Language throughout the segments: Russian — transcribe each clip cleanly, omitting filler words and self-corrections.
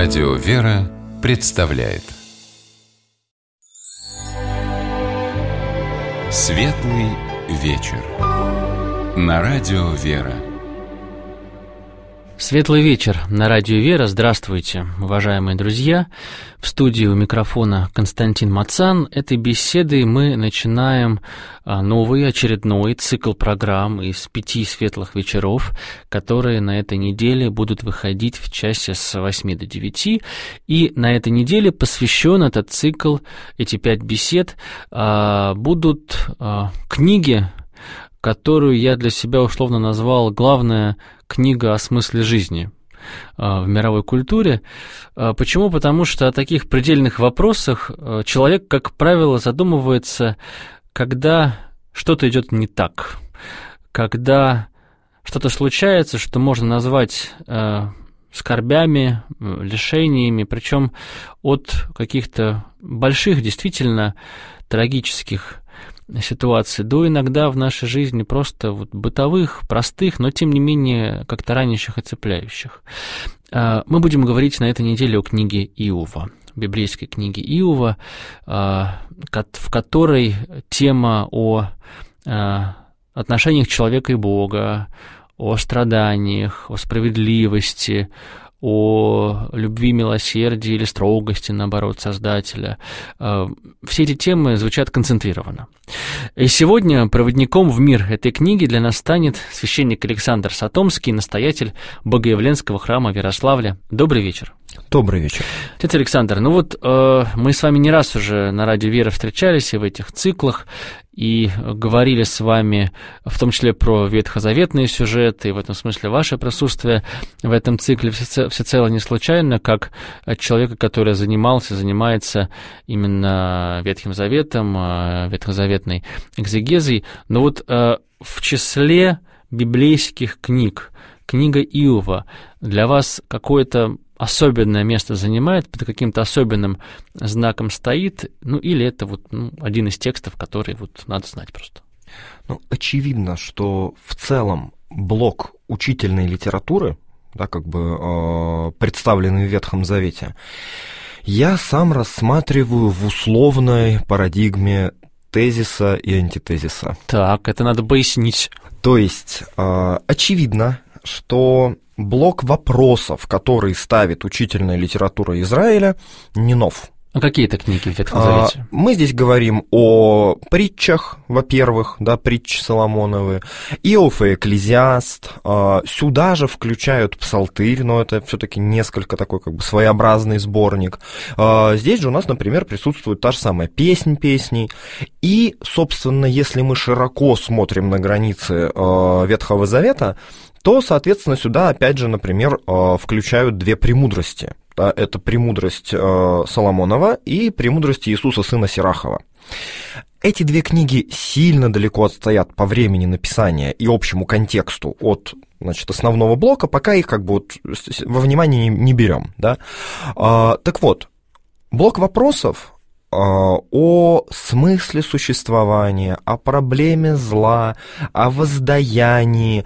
Радио «Вера» представляет Светлый вечер на Радио «Вера». Светлый вечер на Радио «Вера». Здравствуйте, уважаемые друзья. В студии у микрофона Константин Мацан. Этой беседой мы начинаем новый очередной цикл программ из 5 светлых вечеров, которые на этой неделе будут выходить в часе с 8 до 9. И на этой неделе посвящен этот цикл, эти 5 бесед, будут книги, которую я для себя условно назвал «Главная книга о смысле жизни» в мировой культуре. Почему? Потому что о таких предельных вопросах человек, как правило, задумывается, когда что-то идет не так, когда что-то случается, что можно назвать скорбями, лишениями, причем от каких-то больших, действительно трагических ситуаций, до иногда в нашей жизни просто бытовых, простых, но тем не менее как-то ранящих и цепляющих. Мы будем говорить на этой неделе о книге Иова, библейской книге Иова, в которой тема о отношениях человека и Бога, о страданиях, о справедливости, о любви, милосердии или строгости, наоборот, Создателя. Все эти темы звучат концентрированно. И сегодня проводником в мир этой книги для нас станет священник Александр Сатомский, настоятель Богоявленского храма в Ярославле. Добрый вечер. Добрый вечер. Отец Александр, мы с вами не раз уже на Радио «Вера» встречались и в этих циклах, и говорили с вами в том числе про ветхозаветные сюжеты, и в этом смысле ваше присутствие в этом цикле всецело не случайно, как человека, который занимается именно Ветхим Заветом, ветхозаветной экзегезой. Но в числе библейских книг книга Иова для вас какое-то особенное место занимает, под каким-то особенным знаком стоит, или это один из текстов, который надо знать просто? Очевидно, что в целом блок учительной литературы, представленный в Ветхом Завете, я сам рассматриваю в условной парадигме тезиса и антитезиса. Так, это надо пояснить. То есть, очевидно, что блок вопросов, который ставит учительная литература Израиля, не нов. А какие это книги в Ветхом Завете? Мы здесь говорим о притчах, во-первых, притчи Соломоновы, Иов и Экклезиаст. Сюда же включают Псалтырь, но это все-таки несколько такой своеобразный сборник. Здесь же у нас, например, присутствует та же самая «Песнь песней». И, собственно, если мы широко смотрим на границы Ветхого Завета, то, соответственно, сюда, опять же, например, включают 2 премудрости. Это премудрость Соломонова и премудрость Иисуса, сына Сирахова. Эти 2 книги сильно далеко отстоят по времени написания и общему контексту от основного блока, пока их во внимание не берем. Да? Так вот, блок вопросов о смысле существования, о проблеме зла, о воздаянии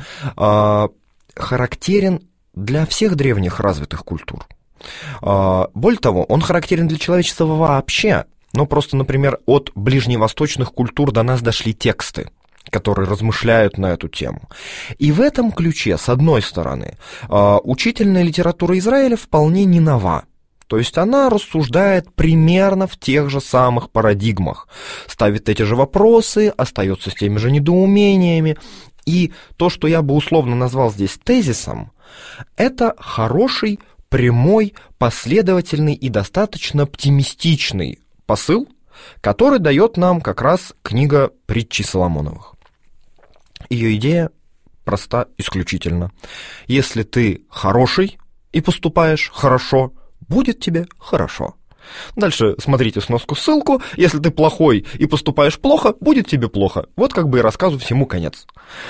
характерен для всех древних развитых культур. Более того, он характерен для человечества вообще, просто, например, от ближневосточных культур до нас дошли тексты, которые размышляют на эту тему. И в этом ключе, с одной стороны, учительная литература Израиля вполне не нова. То есть она рассуждает примерно в тех же самых парадигмах, ставит эти же вопросы, остается с теми же недоумениями. И то, что я бы условно назвал здесь тезисом, это хороший, прямой, последовательный и достаточно оптимистичный посыл, который дает нам как раз книга «Притчи Соломоновых». Ее идея проста исключительно. Если ты хороший и поступаешь хорошо, будет тебе хорошо. Дальше смотрите сноску-ссылку. Если ты плохой и поступаешь плохо, будет тебе плохо. И рассказу всему конец.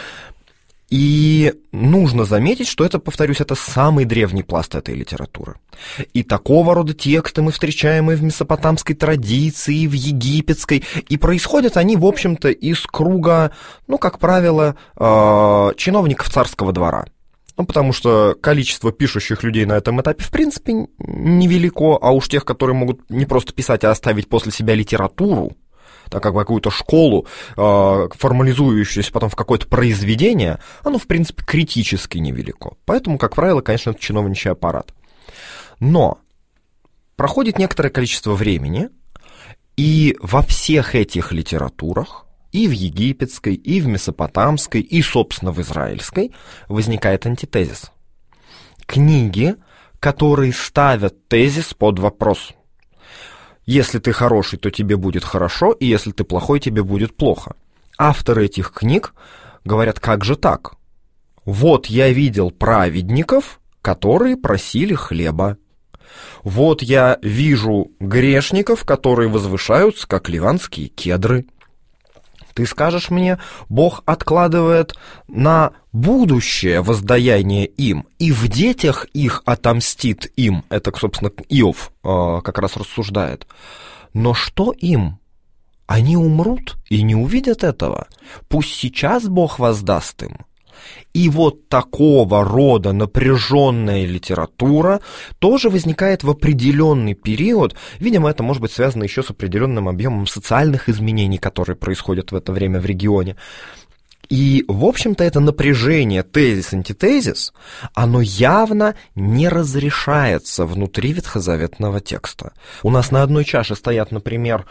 И нужно заметить, что это, повторюсь, это самый древний пласт этой литературы. И такого рода тексты мы встречаем и в месопотамской традиции, и в египетской, и происходят они, в общем-то, из круга, как правило, чиновников царского двора. потому что количество пишущих людей на этом этапе в принципе невелико, а уж тех, которые могут не просто писать, а оставить после себя литературу, так как какую-то школу, формализующуюся потом в какое-то произведение, оно, в принципе, критически невелико. Поэтому, как правило, конечно, это чиновничий аппарат. Но проходит некоторое количество времени, и во всех этих литературах, и в египетской, и в месопотамской, и, собственно, в израильской, возникает антитезис. Книги, которые ставят тезис под вопрос. Если ты хороший, то тебе будет хорошо, и если ты плохой, тебе будет плохо. Авторы этих книг говорят, как же так? Вот я видел праведников, которые просили хлеба. Вот я вижу грешников, которые возвышаются, как ливанские кедры. Ты скажешь мне, Бог откладывает на будущее воздаяние им, и в детях их отомстит им. Это, собственно, Иов как раз рассуждает. Но что им? Они умрут и не увидят этого. Пусть сейчас Бог воздаст им. И вот такого рода напряженная литература тоже возникает в определенный период. Видимо, это может быть связано еще с определенным объемом социальных изменений, которые происходят в это время в регионе. И, в общем-то, это напряжение тезис-антитезис, оно явно не разрешается внутри ветхозаветного текста. У нас на одной чаше стоят, например,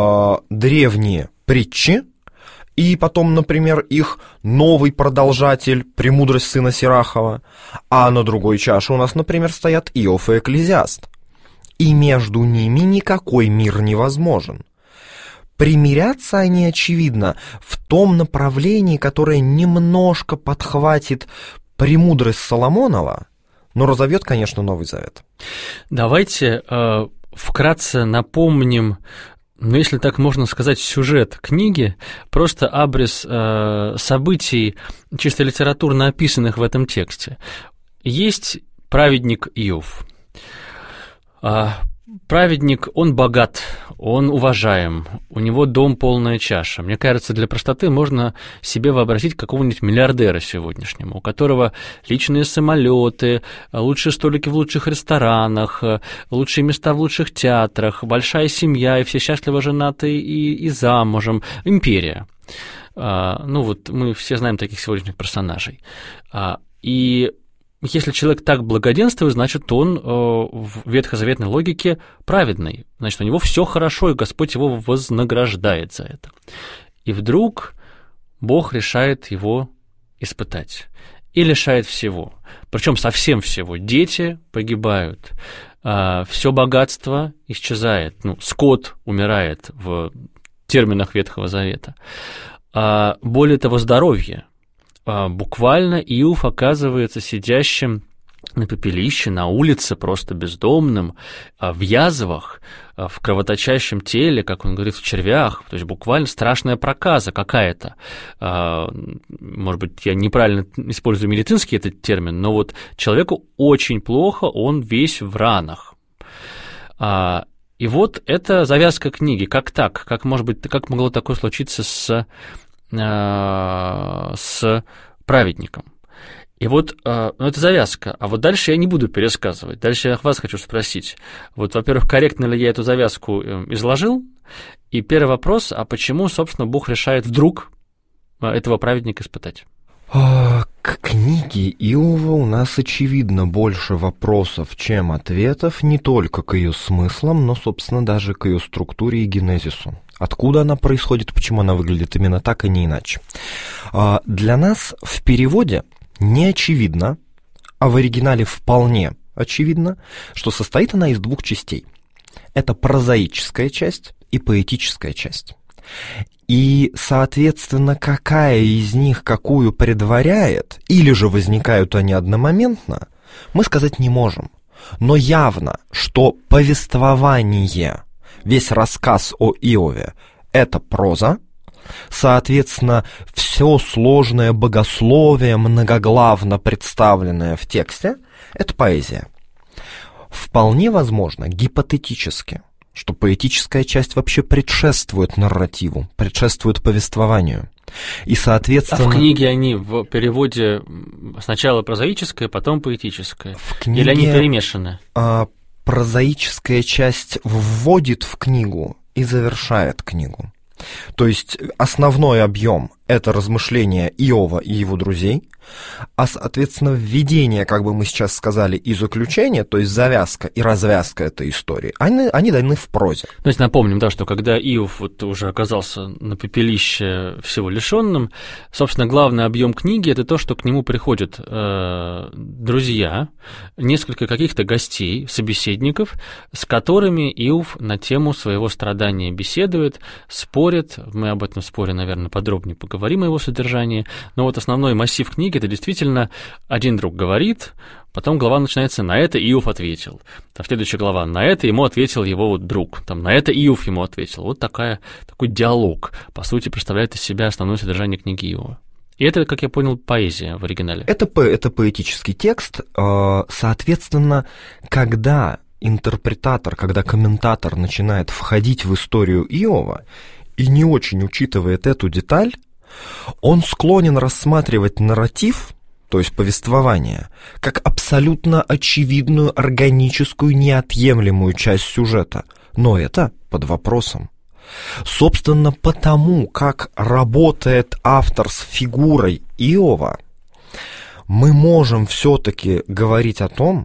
древние притчи, и потом, например, их новый продолжатель «Премудрость сына Сирахова», а на другой чаше у нас, например, стоят Иов и Экклезиаст. И между ними никакой мир невозможен. Примирятся они, очевидно, в том направлении, которое немножко подхватит «Премудрость Соломонова», но разовьет, конечно, Новый Завет. Давайте вкратце напомним, если так можно сказать, сюжет книги, просто абрис событий, чисто литературно описанных в этом тексте. Есть праведник Иов. Праведник, он богат, он уважаем, у него дом полная чаша. Мне кажется, для простоты можно себе вообразить какого-нибудь миллиардера сегодняшнего, у которого личные самолеты, лучшие столики в лучших ресторанах, лучшие места в лучших театрах, большая семья, и все счастливо женаты и замужем. Империя. Ну вот мы все знаем таких сегодняшних персонажей. И если человек так благоденствует, значит, он в ветхозаветной логике праведный. Значит, у него все хорошо, и Господь его вознаграждает за это. И вдруг Бог решает его испытать. И лишает всего. Причем совсем всего. Дети погибают, все богатство исчезает, скот умирает в терминах Ветхого Завета. Более того, здоровье. Буквально Иов оказывается сидящим на пепелище, на улице, просто бездомным, в язвах, в кровоточащем теле, как он говорит, в червях. То есть буквально страшная проказа какая-то. Может быть, я неправильно использую медицинский этот термин, но вот человеку очень плохо, он весь в ранах. И вот это завязка книги. Как так? Как могло такое случиться с праведником? И вот, это завязка, а вот дальше я не буду пересказывать. Дальше я вас хочу спросить. Вот, во-первых, корректно ли я эту завязку изложил? И первый вопрос, а почему, собственно, Бог решает вдруг этого праведника испытать? К книге Иова у нас, очевидно, больше вопросов, чем ответов, не только к ее смыслам, но, собственно, даже к ее структуре и генезису. Откуда она происходит, почему она выглядит именно так, и не иначе. Для нас в переводе не очевидно, а в оригинале вполне очевидно, что состоит она из двух частей. Это прозаическая часть и поэтическая часть. И, соответственно, какая из них какую предваряет, или же возникают они одномоментно, мы сказать не можем. Но явно, что повествование, весь рассказ о Иове – это проза, соответственно, все сложное богословие, многоглавно представленное в тексте – это поэзия. Вполне возможно, гипотетически, что поэтическая часть вообще предшествует нарративу, предшествует повествованию. И, соответственно... А в книге они в переводе сначала прозаическое, потом поэтическое? В книге... Или они перемешаны? Прозаическая часть вводит в книгу и завершает книгу. То есть основной объем — это размышления Иова и его друзей, а, соответственно, введение, как бы мы сейчас сказали, и заключение, то есть завязка и развязка этой истории, они даны в прозе. То есть напомним, да, что когда Иов вот уже оказался на пепелище всего лишенным, собственно, главный объем книги — это то, что к нему приходят друзья, несколько каких-то гостей, собеседников, с которыми Иов на тему своего страдания беседует, спорит. Мы об этом споре, наверное, подробнее поговорим о его содержании. Но вот основной массив книги — это действительно один друг говорит, потом глава начинается «на это Иов ответил». Там следующая глава «на это ему ответил его вот друг». Там «на это Иов ему ответил». Вот такой диалог, по сути, представляет из себя основное содержание книги Иова. И это, как я понял, поэзия в оригинале. Это поэтический текст. Соответственно, когда интерпретатор, когда комментатор начинает входить в историю Иова и не очень учитывает эту деталь, он склонен рассматривать нарратив, то есть повествование, как абсолютно очевидную, органическую, неотъемлемую часть сюжета. Но это под вопросом. Собственно, потому, как работает автор с фигурой Иова, мы можем все-таки говорить о том,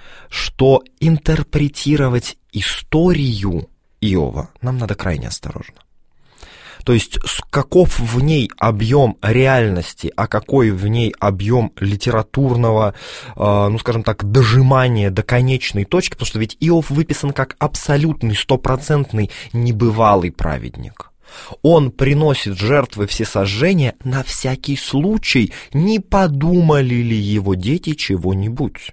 что интерпретировать историю Иова нам надо крайне осторожно. То есть, каков в ней объем реальности, а какой в ней объем литературного, скажем так, дожимания до конечной точки, потому что ведь Иов выписан как абсолютный, стопроцентный, небывалый праведник. Он приносит жертвы всесожжения на всякий случай, не подумали ли его дети чего-нибудь.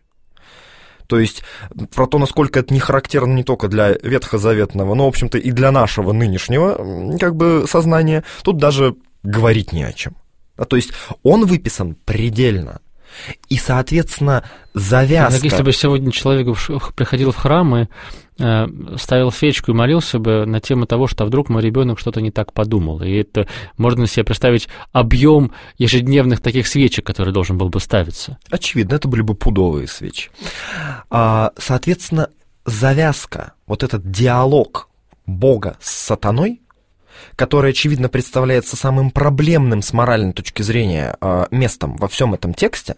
То есть про то, насколько это не характерно не только для ветхозаветного, но, в общем-то, и для нашего нынешнего сознания, тут даже говорить не о чем. То есть он выписан предельно. И, соответственно, завязка... Как если бы сегодня человек приходил в храм и ставил свечку и молился бы на тему того, что вдруг мой ребенок что-то не так подумал. И это можно себе представить объем ежедневных таких свечек, который должен был бы ставиться. Очевидно, это были бы пудовые свечи. Соответственно, завязка, вот этот диалог Бога с сатаной, который, очевидно, представляется самым проблемным с моральной точки зрения местом во всем этом тексте,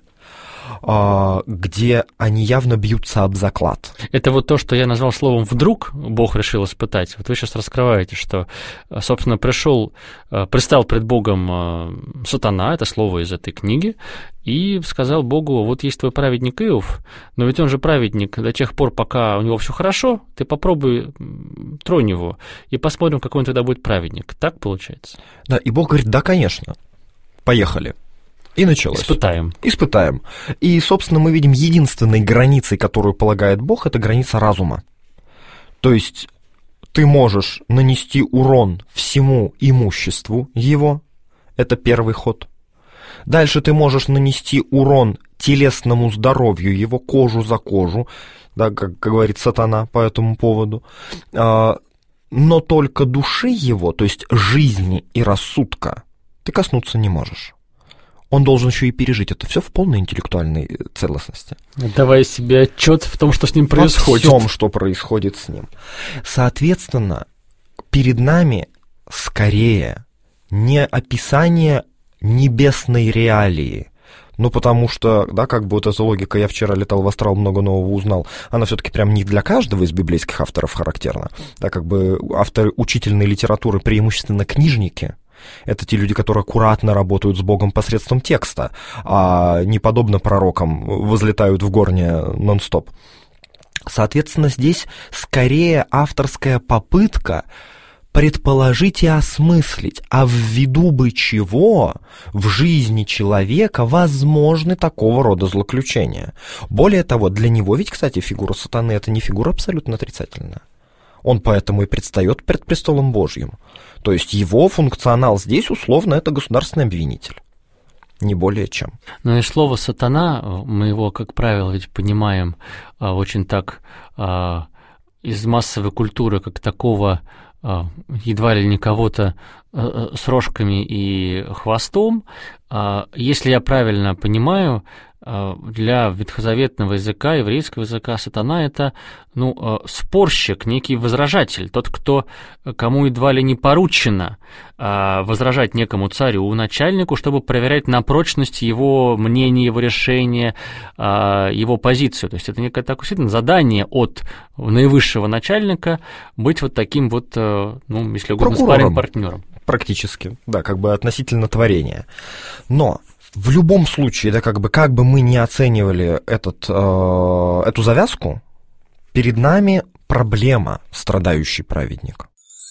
где они явно бьются об заклад. Это вот то, что я назвал словом «вдруг» Бог решил испытать. Вот вы сейчас раскрываете, что, собственно, пристал пред Богом сатана, это слово из этой книги, и сказал Богу: вот есть твой праведник Иов, но ведь он же праведник до тех пор, пока у него все хорошо, ты попробуй тронь его, и посмотрим, какой он тогда будет праведник. Так получается? Да, и Бог говорит: да, конечно, поехали. И началось. Испытаем. И, собственно, мы видим, единственной границей, которую полагает Бог, это граница разума. То есть ты можешь нанести урон всему имуществу его, это первый ход. Дальше ты можешь нанести урон телесному здоровью его, кожу за кожу, да, как говорит сатана по этому поводу. Но только души его, то есть жизни и рассудка, ты коснуться не можешь. Он должен еще и пережить это все в полной интеллектуальной целостности. Давая себе отчет в том, что с ним происходит. Во всем, что происходит с ним. Соответственно, перед нами скорее не описание небесной реалии, потому что, да, как бы вот эта логика «я вчера летал в астрал, много нового узнал», она все-таки прям не для каждого из библейских авторов характерна. Да, как бы авторы учительной литературы преимущественно книжники. Это те люди, которые аккуратно работают с Богом посредством текста, а не подобно пророкам возлетают в горне нон-стоп. Соответственно, здесь скорее авторская попытка предположить и осмыслить, а ввиду бы чего в жизни человека возможны такого рода злоключения. Более того, для него ведь, кстати, фигура сатаны — это не фигура абсолютно отрицательная. Он поэтому и предстает перед престолом Божьим. То есть его функционал здесь, условно, это государственный обвинитель. Не более чем. Но и слово «сатана», мы его, как правило, ведь понимаем очень так из массовой культуры как такого едва ли не кого-то с рожками и хвостом. Если я правильно понимаю, для ветхозаветного языка, еврейского языка, сатана — это, спорщик, некий возражатель, тот, кому едва ли не поручено возражать некому царю, начальнику, чтобы проверять на прочность его мнения, его решения, его позицию. То есть это некое такое действительно задание от наивысшего начальника быть вот таким вот, если угодно, спарринг-партнером. Практически, да, как бы относительно творения. Но в любом случае, да, как бы мы ни оценивали эту завязку, перед нами проблема страдающий праведник.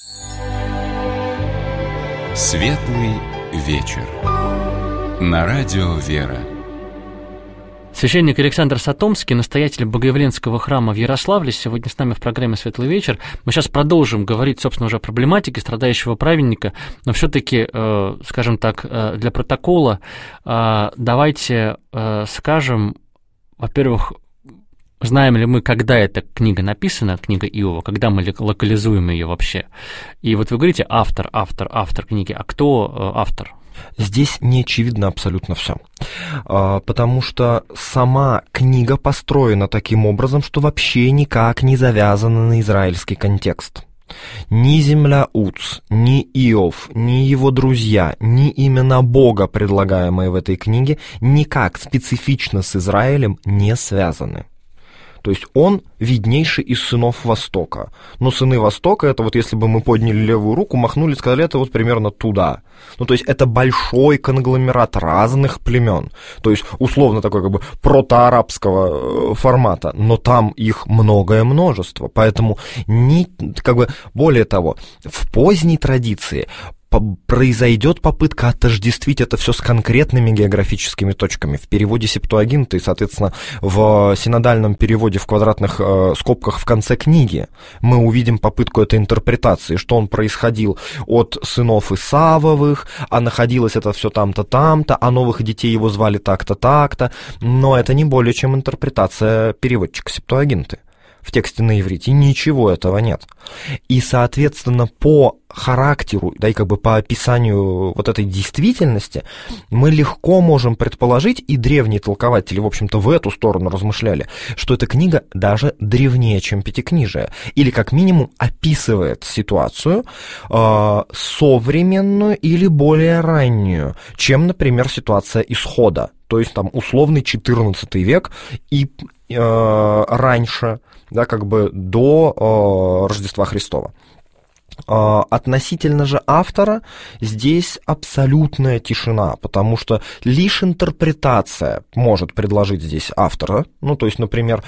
Светлый вечер. На радио «Вера». Священник Александр Сатомский, настоятель Богоявленского храма в Ярославле, сегодня с нами в программе «Светлый вечер». Мы сейчас продолжим говорить, собственно, уже о проблематике страдающего праведника, но все-таки, скажем так, для протокола давайте скажем, во-первых, знаем ли мы, когда эта книга написана, книга Иова, когда мы локализуем ее вообще? И вот вы говорите автор книги, а кто автор? Здесь не очевидно абсолютно все, потому что сама книга построена таким образом, что вообще никак не завязана на израильский контекст. Ни земля Уц, ни Иов, ни его друзья, ни имена Бога, предлагаемые в этой книге, никак специфично с Израилем не связаны. То есть он виднейший из сынов Востока. Но сыны Востока, это вот если бы мы подняли левую руку, махнули, сказали, это вот примерно туда. То есть это большой конгломерат разных племен. То есть условно такой как бы протоарабского формата. Но там их многое множество. Поэтому более того, в поздней традиции произойдет попытка отождествить это все с конкретными географическими точками. В переводе Септуагинты и, соответственно, в синодальном переводе в квадратных скобках в конце книги мы увидим попытку этой интерпретации, что он происходил от сынов Исавовых, а находилось это все там-то, там-то, а новых детей его звали так-то, так-то. Но это не более чем интерпретация переводчика Септуагинты. В тексте на иврите ничего этого нет. И, соответственно, по характеру, да и как бы по описанию вот этой действительности мы легко можем предположить, и древние толкователи, в общем-то, в эту сторону размышляли, что эта книга даже древнее, чем Пятикнижие, или как минимум описывает ситуацию современную или более раннюю, чем, например, ситуация Исхода, то есть там условный XIV век и раньше, да, как бы до Рождества Христова. Относительно же автора здесь абсолютная тишина, потому что лишь интерпретация может предложить здесь автора. То есть, например,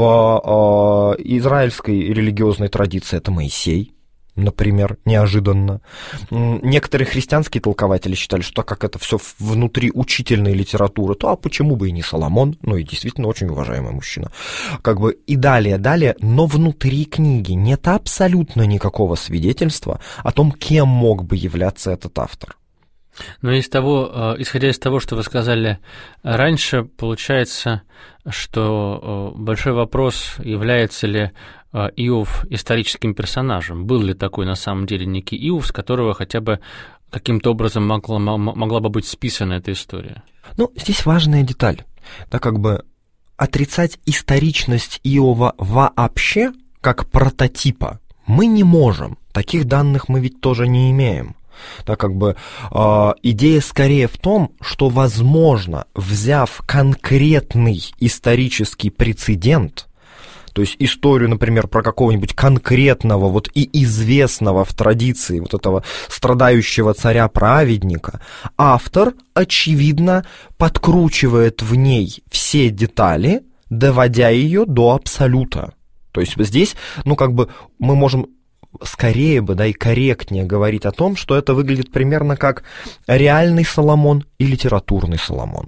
в израильской религиозной традиции это Моисей, например, неожиданно. Некоторые христианские толкователи считали, что так как это все внутри учительной литературы, то почему бы и не Соломон, и действительно очень уважаемый мужчина. И далее, но внутри книги нет абсолютно никакого свидетельства о том, кем мог бы являться этот автор. Но исходя из того, что вы сказали раньше, получается, что большой вопрос, является ли Иов историческим персонажем. Был ли такой на самом деле некий Иов, с которого хотя бы каким-то образом могла бы быть списана эта история? Здесь важная деталь. Да, отрицать историчность Иова вообще, как прототипа, мы не можем. Таких данных мы ведь тоже не имеем. Да, идея скорее в том, что, возможно, взяв конкретный исторический прецедент, то есть историю, например, про какого-нибудь конкретного и известного в традиции этого страдающего царя-праведника, автор, очевидно, подкручивает в ней все детали, доводя ее до абсолюта. То есть здесь, мы можем скорее бы, и корректнее говорить о том, что это выглядит примерно как реальный Соломон и литературный Соломон.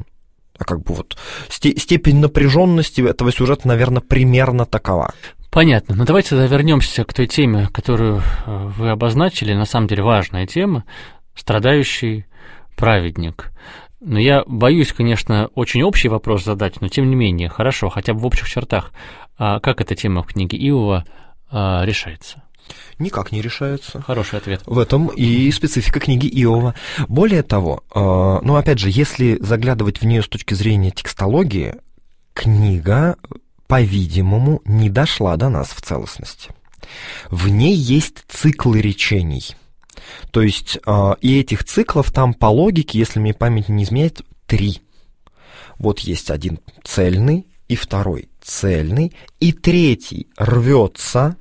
Степень напряженности этого сюжета, наверное, примерно такова. Понятно. Но давайте тогда вернемся к той теме, которую вы обозначили. На самом деле важная тема – страдающий праведник. Но я боюсь, конечно, очень общий вопрос задать, но тем не менее, хорошо, хотя бы в общих чертах. Как эта тема в книге Иова решается? Никак не решается. Хороший ответ. В этом и специфика книги Иова. Более того, опять же, если заглядывать в нее с точки зрения текстологии, книга, по-видимому, не дошла до нас в целостности. В ней есть циклы речений. То есть и этих циклов там по логике, если мне память не изменяет, 3. Вот есть один цельный, и второй цельный, и третий рвется.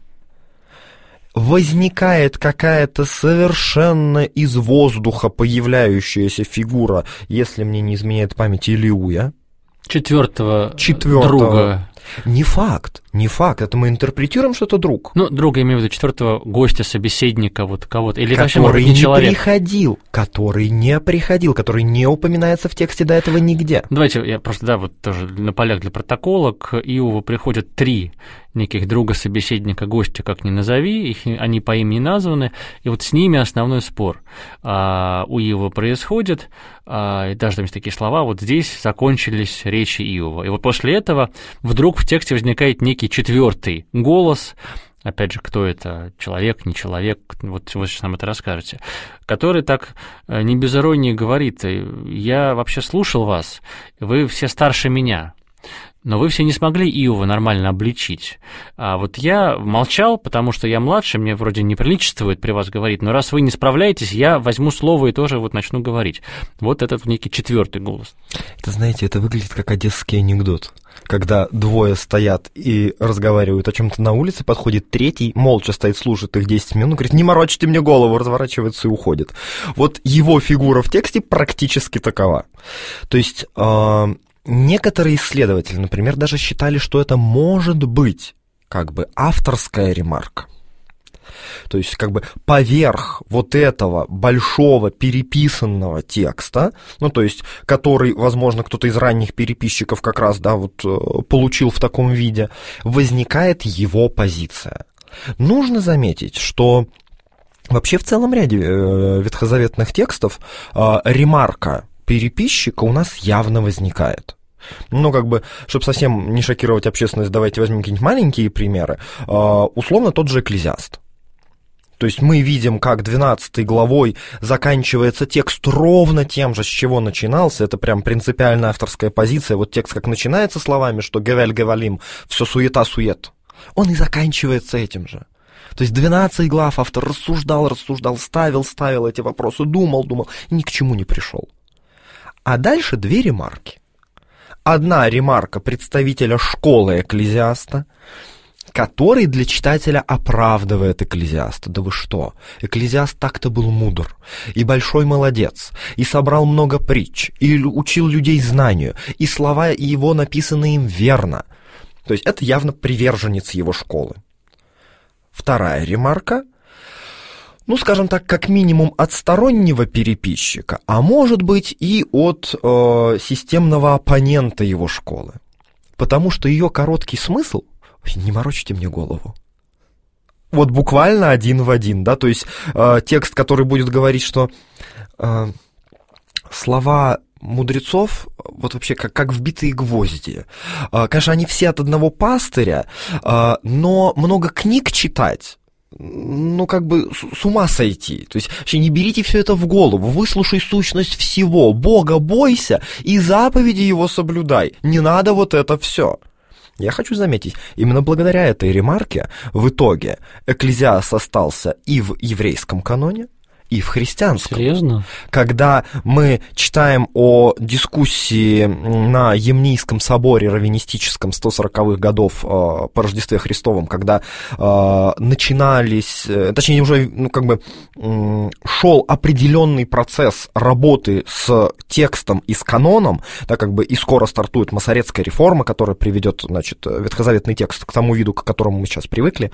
Возникает какая-то совершенно из воздуха появляющаяся фигура, если мне не изменяет память, Илиуя. Четвертого друга. Не факт. Это мы интерпретируем, что это друг. Друга, я имею в виду четвертого гостя, собеседника, вот кого-то. Или вообще, который может быть, не человек. Который не приходил, который не упоминается в тексте до этого нигде. Давайте я просто, тоже на полях для протокола. К Иову приходят 3 неких друга, собеседника, гостя, как ни назови, они по имени названы, и вот с ними основной спор у Иова происходит, и даже там есть такие слова, вот здесь закончились речи Иова. И вот после этого вдруг в тексте возникает некий 4-й голос, опять же, кто это, человек, не человек, вот вы сейчас нам это расскажете, который так не без иронии говорит: я вообще слушал вас, вы все старше меня, но вы все не смогли Иова нормально обличить. А вот я молчал, потому что я младше, мне вроде не приличествует при вас говорить, но раз вы не справляетесь, я возьму слово и тоже вот начну говорить. Вот этот некий 4-й голос. Это, знаете, это выглядит как одесский анекдот. Когда 2 стоят и разговаривают о чем-то на улице, подходит 3-й, молча стоит, слушает их 10 минут, говорит: не морочите мне голову, разворачивается и уходит. Вот его фигура в тексте практически такова. То есть некоторые исследователи, например, даже считали, что это может быть как бы авторская ремарка. То есть как бы поверх вот этого большого переписанного текста, то есть который, возможно, кто-то из ранних переписчиков как раз, получил в таком виде, возникает его позиция. Нужно заметить, что вообще в целом ряде ветхозаветных текстов ремарка переписчика у нас явно возникает. Чтобы совсем не шокировать общественность, давайте возьмем какие-нибудь маленькие примеры. Условно, тот же Экклезиаст. То есть мы видим, как 12 главой заканчивается текст ровно тем же, с чего начинался. Это прям принципиальная авторская позиция. Вот текст как начинается словами, что «гевель гевалим», все суета-сует. Он и заканчивается этим же. То есть 12 глав автор рассуждал, ставил эти вопросы, думал, ни к чему не пришел. А дальше 2 ремарки. Одна ремарка представителя школы Экклезиаста, который для читателя оправдывает Экклезиаста. Да вы что? Экклезиаст так-то был мудр, и большой молодец, и собрал много притч, и учил людей знанию, и слова его написаны им верно. То есть это явно приверженец его школы. Вторая ремарка, скажем так, как минимум от стороннего переписчика, а может быть и от системного оппонента его школы. Потому что ее короткий смысл — не морочите мне голову. Вот буквально 1 в 1, то есть текст, который будет говорить, что слова мудрецов вот вообще как вбитые гвозди. Конечно, они все от одного пастыря, но много книг читать, с ума сойти. То есть вообще не берите все это в голову, выслушай сущность всего, Бога бойся и заповеди его соблюдай. Не надо вот это все. Я хочу заметить, именно благодаря этой ремарке в итоге Экклезиаст остался и в еврейском каноне, и в христианском. Серьезно? Когда мы читаем о дискуссии на Емнийском соборе раввинистическом 140-х годов по Рождестве Христовом, когда начинались, точнее уже шел определенный процесс работы с текстом и с каноном, и скоро стартует Масоретская реформа, которая приведет, ветхозаветный текст к тому виду, к которому мы сейчас привыкли.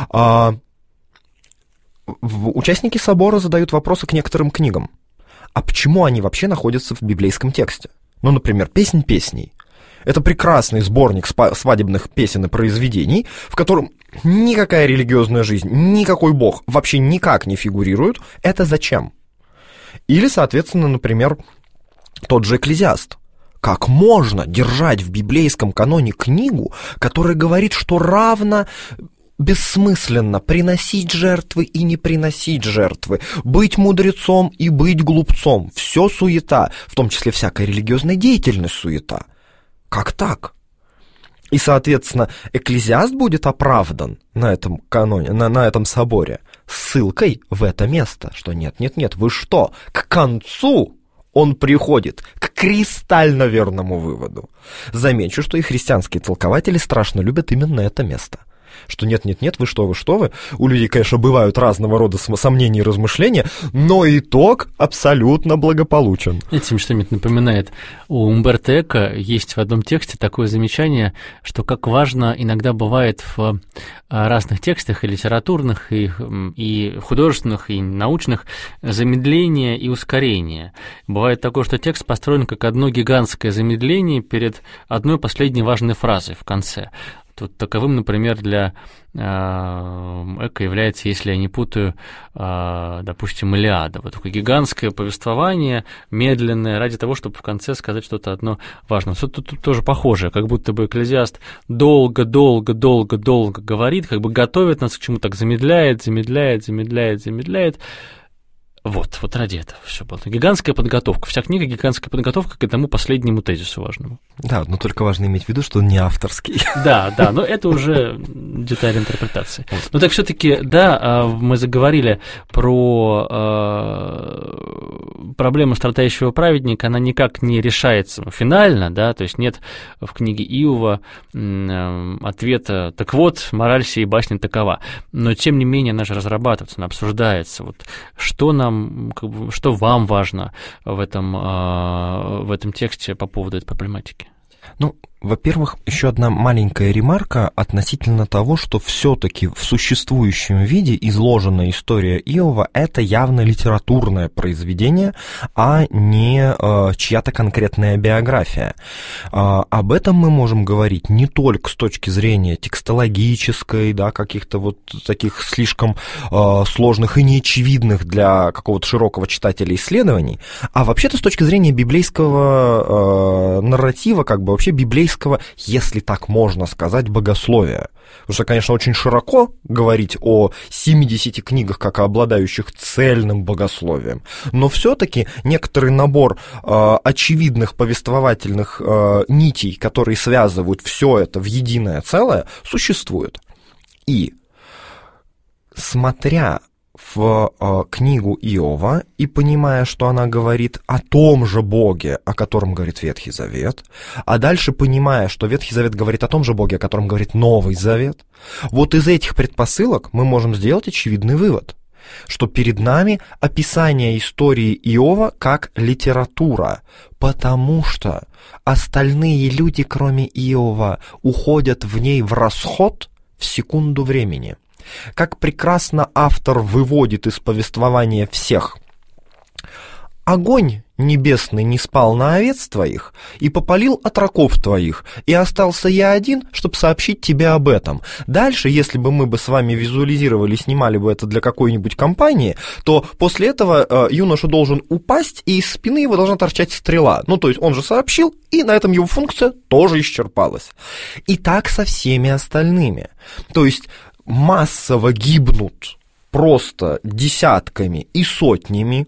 Участники собора задают вопросы к некоторым книгам. А почему они вообще находятся в библейском тексте? Например, «Песнь песней». Это прекрасный сборник свадебных песен и произведений, в котором никакая религиозная жизнь, никакой бог вообще никак не фигурирует. Это зачем? Или, соответственно, например, тот же Экклезиаст. Как можно держать в библейском каноне книгу, которая говорит, что равно бессмысленно приносить жертвы и не приносить жертвы, быть мудрецом и быть глупцом. Все суета, в том числе всякая религиозная деятельность суета. Как так? И, соответственно, экклезиаст будет оправдан на этом каноне, на этом соборе ссылкой в это место, что нет, вы что, к концу он приходит к кристально верному выводу. Замечу, что и христианские толкователи страшно любят именно это место. Что нет, вы что. У людей, конечно, бывают разного рода сомнения и размышления, но итог абсолютно благополучен. Этим что-нибудь напоминает. У Умберто Эко есть в одном тексте такое замечание, что как важно иногда бывает в разных текстах, и литературных, и художественных, и научных, замедление и ускорение. Бывает такое, что текст построен как одно гигантское замедление перед одной последней важной фразой в конце. Вот таковым, например, для Эко является, если я не путаю, допустим, Илиада. Вот такое гигантское повествование, медленное, ради того, чтобы в конце сказать что-то одно важное. Что-то тут тоже похожее, как будто бы экклезиаст долго говорит, как бы готовит нас к чему-то, так замедляет. Вот ради этого все было. Гигантская подготовка. Вся книга — гигантская подготовка к этому последнему тезису важному. Да, но только важно иметь в виду, что он не авторский. Да, но это уже деталь интерпретации. Но так все-таки, да, мы заговорили про проблему страждающего праведника, она никак не решается финально, да, то есть нет в книге Иова ответа, так вот, мораль сей басни такова. Но, тем не менее, она же разрабатывается, она обсуждается. Вот, что вам важно в этом тексте по поводу этой проблематики? Ну, во-первых, еще одна маленькая ремарка относительно того, что все-таки в существующем виде изложенная история Иова — это явно литературное произведение, а не чья-то конкретная биография. Об этом мы можем говорить не только с точки зрения текстологической, да, каких-то вот таких слишком сложных и неочевидных для какого-то широкого читателя исследований, а вообще-то с точки зрения библейского нарратива, как бы вообще библейского, если так можно сказать, богословия. Потому что, конечно, очень широко говорить о 70 книгах, как о обладающих цельным богословием, но все-таки некоторый набор очевидных повествовательных нитей, которые связывают все это в единое целое, существует. И, смотря в книгу Иова и понимая, что она говорит о том же Боге, о котором говорит Ветхий Завет, а дальше понимая, что Ветхий Завет говорит о том же Боге, о котором говорит Новый Завет, вот из этих предпосылок мы можем сделать очевидный вывод, что перед нами описание истории Иова как литература, потому что остальные люди, кроме Иова, уходят в ней в расход в секунду времени. Как прекрасно автор выводит из повествования всех. «Огонь небесный не спал на овец твоих и попалил отроков твоих, и остался я один, чтобы сообщить тебе об этом». Дальше, если бы мы с вами визуализировали, снимали бы это для какой-нибудь компании, то после этого юноша должен упасть, и из спины его должна торчать стрела. Ну, то есть он же сообщил, и на этом его функция тоже исчерпалась. И так со всеми остальными. То есть массово гибнут просто десятками и сотнями,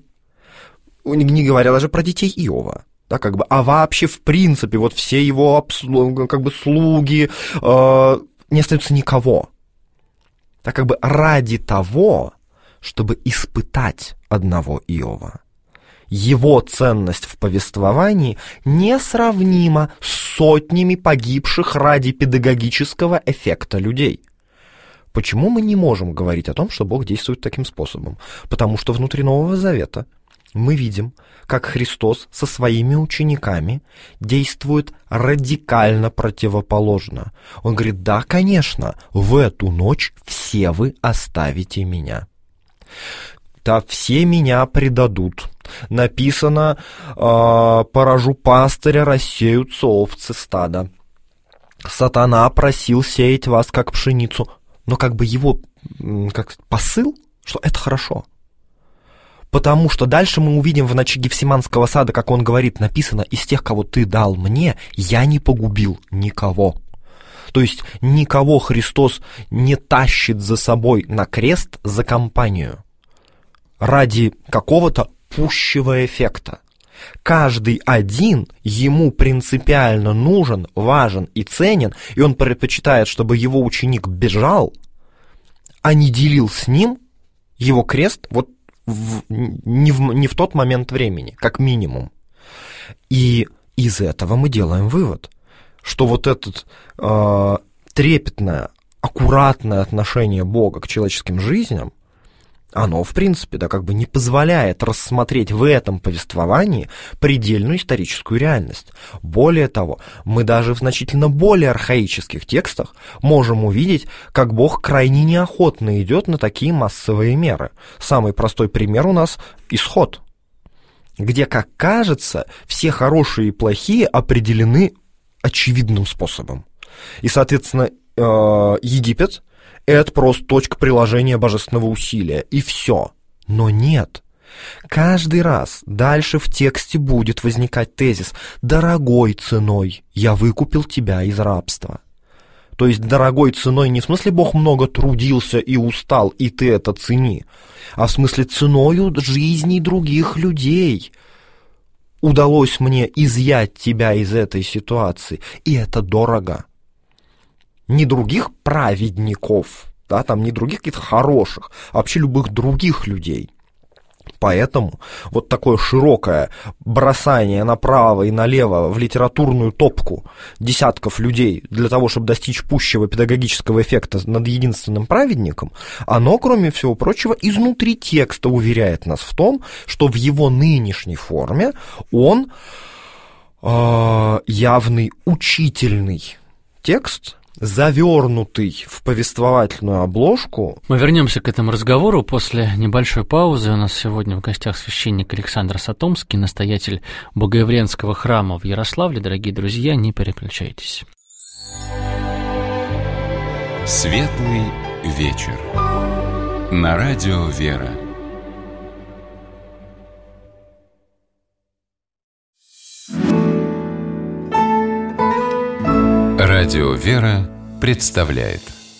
не говоря даже про детей Иова, да, как бы, а вообще в принципе вот все его как бы слуги, не остается никого. Так как бы ради того, чтобы испытать одного Иова. Его ценность в повествовании несравнима с сотнями погибших ради педагогического эффекта людей. Почему мы не можем говорить о том, что Бог действует таким способом? Потому что внутри Нового Завета мы видим, как Христос со своими учениками действует радикально противоположно. Он говорит: да, конечно, в эту ночь все вы оставите меня. Да, все меня предадут. Написано: поражу пастыря, рассеются овцы стада. Сатана просил сеять вас, как пшеницу. Но как бы его посыл, что это хорошо. Потому что дальше мы увидим в ночи Гефсиманского сада, как он говорит, написано: из тех, кого ты дал мне, я не погубил никого. То есть никого Христос не тащит за собой на крест за компанию ради какого-то пущего эффекта. Каждый один ему принципиально нужен, важен и ценен, и он предпочитает, чтобы его ученик бежал, а не делил с ним его крест вот не в тот момент времени, как минимум. И из этого мы делаем вывод, что вот это трепетное, аккуратное отношение Бога к человеческим жизням, оно, в принципе, да, как бы не позволяет рассмотреть в этом повествовании предельную историческую реальность. Более того, мы даже в значительно более архаических текстах можем увидеть, как Бог крайне неохотно идет на такие массовые меры. Самый простой пример у нас – Исход, где, как кажется, все хорошие и плохие определены очевидным способом. И, соответственно, Египет – это просто точка приложения божественного усилия, и все. Но нет. Каждый раз дальше в тексте будет возникать тезис «дорогой ценой я выкупил тебя из рабства». То есть дорогой ценой не в смысле Бог много трудился и устал, и ты это цени, а в смысле ценою жизней других людей. Удалось мне изъять тебя из этой ситуации, и это дорого. Не других праведников, да, там не других каких-то хороших, а вообще любых других людей. Поэтому вот такое широкое бросание направо и налево в литературную топку десятков людей для того, чтобы достичь пущего педагогического эффекта над единственным праведником, оно, кроме всего прочего, изнутри текста уверяет нас в том, что в его нынешней форме он явный учительный текст, завернутый в повествовательную обложку. Мы вернемся к этому разговору после небольшой паузы. У нас сегодня в гостях священник Александр Сатомский, настоятель Богоявленского храма в Ярославле. Дорогие друзья, не переключайтесь. Светлый вечер. На радио «Вера». Радио «Вера» представляет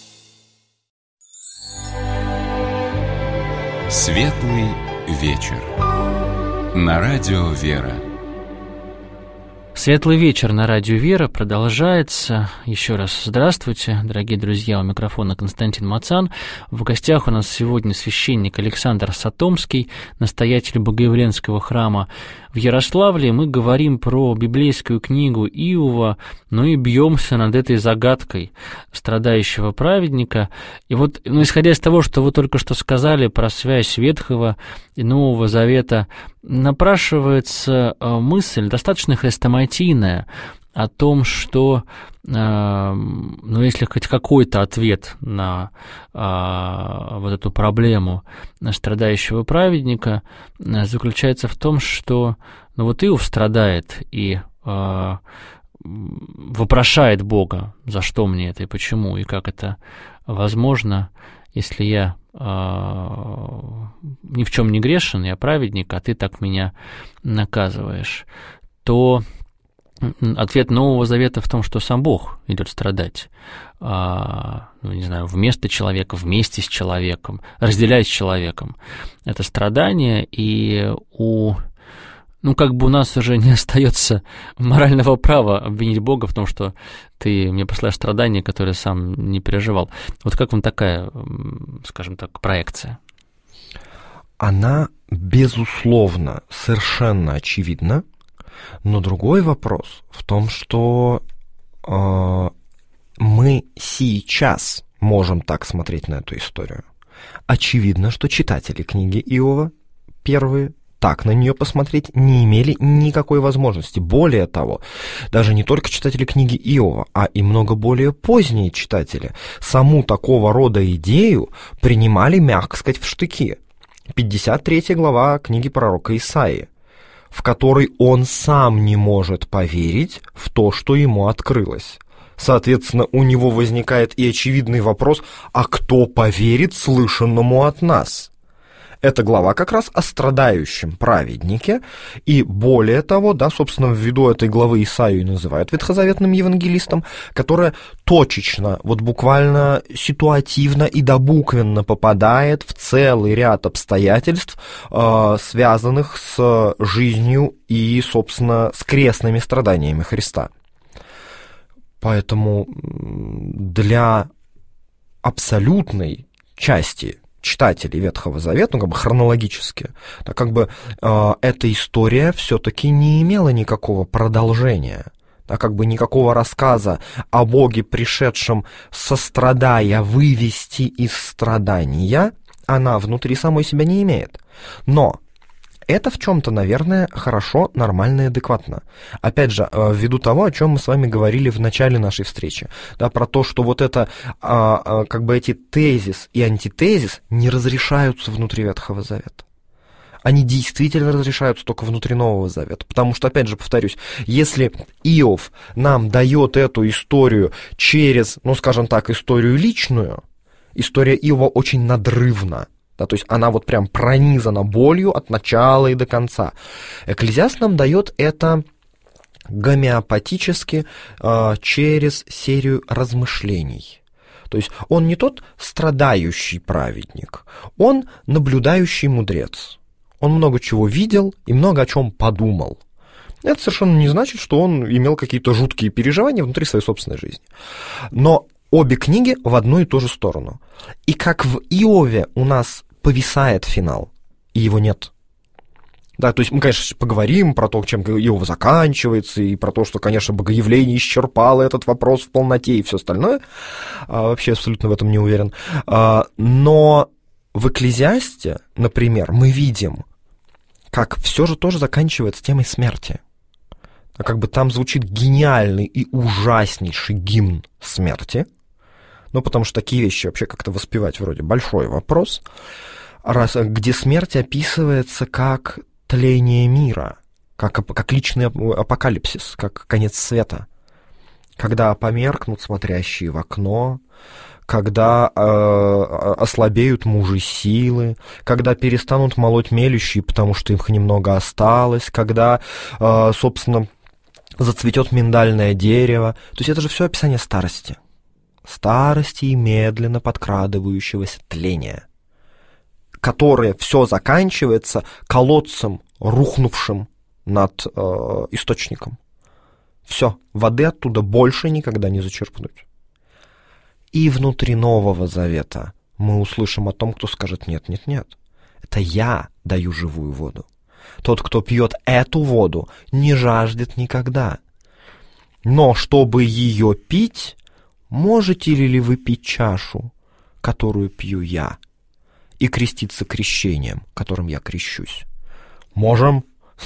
Светлый вечер. На радио «Вера». Светлый вечер на радио «Вера» продолжается. Еще раз здравствуйте, дорогие друзья, у микрофона Константин Мацан. В гостях у нас сегодня священник Александр Сатомский, настоятель Богоявленского храма в Ярославле. Мы говорим про библейскую книгу Иова, ну и бьемся над этой загадкой страдающего праведника. И вот, исходя из того, что вы только что сказали про связь Ветхого и Нового Завета, напрашивается мысль, достаточно хрестоматийная, о том, что, если хоть какой-то ответ на вот эту проблему страдающего праведника заключается в том, что Иов страдает и вопрошает Бога, за что мне это и почему, и как это возможно, если я ни в чем не грешен, я праведник, а ты так меня наказываешь, то ответ Нового Завета в том, что сам Бог идет страдать, вместо человека, вместе с человеком, разделяя с человеком это страдание, и у нас уже не остается морального права обвинить Бога в том, что ты мне посылаешь страдания, которые сам не переживал. Вот как вам такая, скажем так, проекция? Она, безусловно, совершенно очевидна, но другой вопрос в том, что мы сейчас можем так смотреть на эту историю. Очевидно, что читатели книги Иова, первые, так на нее посмотреть не имели никакой возможности. Более того, даже не только читатели книги Иова, а и много более поздние читатели саму такого рода идею принимали, мягко сказать, в штыки. 53 глава книги пророка Исаии, в которой он сам не может поверить в то, что ему открылось. Соответственно, у него возникает и очевидный вопрос: а кто поверит слышанному от нас? Это глава как раз о страдающем праведнике, и более того, да, собственно, ввиду этой главы Исаию и называют ветхозаветным евангелистом, которая точечно, вот буквально ситуативно и добуквенно попадает в целый ряд обстоятельств, связанных с жизнью и, собственно, с крестными страданиями Христа. Поэтому для абсолютной части читателей Ветхого Завета, хронологически, эта история все-таки не имела никакого продолжения, никакого рассказа о Боге, пришедшем сострадая вывести из страдания, она внутри самой себя не имеет. Но это в чем-то, наверное, хорошо, нормально и адекватно. Опять же, ввиду того, о чем мы с вами говорили в начале нашей встречи, да, про то, что вот это, эти тезис и антитезис не разрешаются внутри Ветхого Завета. Они действительно разрешаются только внутри Нового Завета. Потому что, опять же, повторюсь, если Иов нам дает эту историю через, историю личную, история Иова очень надрывна. Да, то есть она вот прям пронизана болью от начала и до конца. Экклезиаст нам дает это гомеопатически через серию размышлений. То есть он не тот страдающий праведник, он наблюдающий мудрец. Он много чего видел и много о чем подумал. Это совершенно не значит, что он имел какие-то жуткие переживания внутри своей собственной жизни. Но обе книги в одну и ту же сторону. И как в Иове у нас повисает финал, и его нет. Да, то есть мы, конечно, поговорим про то, чем Иов заканчивается, и про то, что, конечно, Богоявление исчерпало этот вопрос в полноте и все остальное. Вообще абсолютно в этом не уверен. Но в Экклезиасте, например, мы видим, как все же тоже заканчивается темой смерти. Там звучит гениальный и ужаснейший гимн смерти. Потому что такие вещи вообще как-то воспевать вроде большой вопрос, где смерть описывается как тление мира, как личный апокалипсис, как конец света, когда померкнут смотрящие в окно, когда ослабеют мужи силы, когда перестанут молоть мелющие, потому что их немного осталось, когда, собственно, зацветет миндальное дерево. То есть это же все описание старости. Старости и медленно подкрадывающегося тления, которое все заканчивается колодцем, рухнувшим над источником. Все, воды оттуда больше никогда не зачерпнуть. И внутри Нового Завета мы услышим о том, кто скажет: нет, нет, нет, это я даю живую воду. Тот, кто пьет эту воду, не жаждет никогда. Но чтобы ее пить, можете ли вы пить чашу, которую пью я, и креститься крещением, которым я крещусь? Можем.